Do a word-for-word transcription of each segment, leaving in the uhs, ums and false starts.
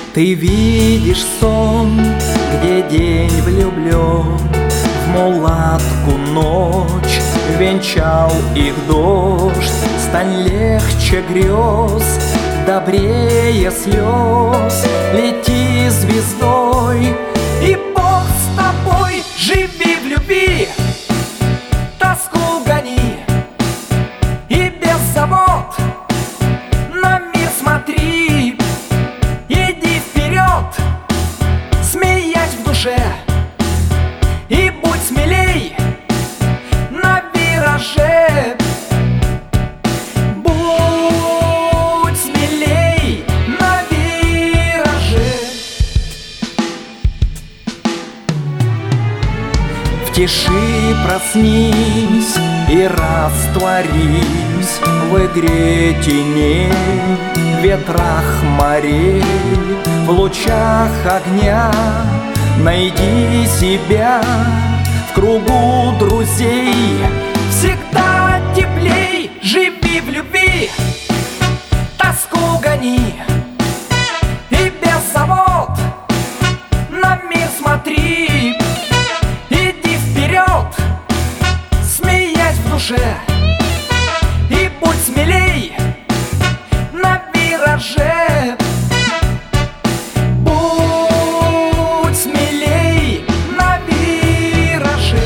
Ты видишь сон, где день влюблен, в мулатку ночь венчал их дождь. Стань легче грез, добрее слез, лети звездой, и Бог с тобой. Живи в любви, тоску гони, и без забот на мир смотри. Иди вперед, смеясь в душе, и будь смелей на вираже. Будь смелей на вираже. В тиши проснись и растворись в игре теней, в ветрах морей, в лучах огня. Найди себя в кругу друзей, всегда теплей. Живи в любви, тоску гони, и без забот на мир смотри. Иди вперед, смеясь в душе, и будь смелей на вираже. Будь смелей на вираже.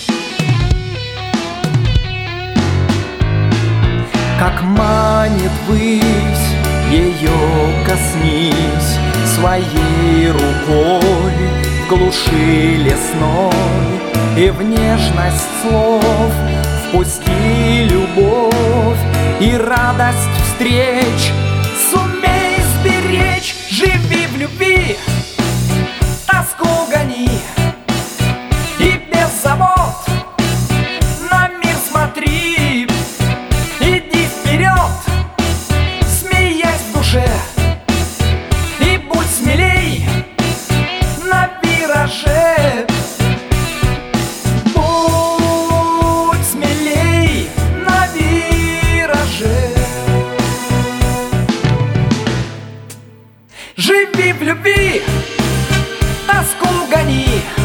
Как манит высь, ее коснись своей рукой в глуши лесной, и в нежность слов впусти любовь и радость встреч. Сумей сберечь. Живи в любви, тоску гони, и без забот на мир смотри. Иди вперед, смеясь в душе, и будь смелей на вираже. Будь смелей на вираже. Живи в любви, тоску гони,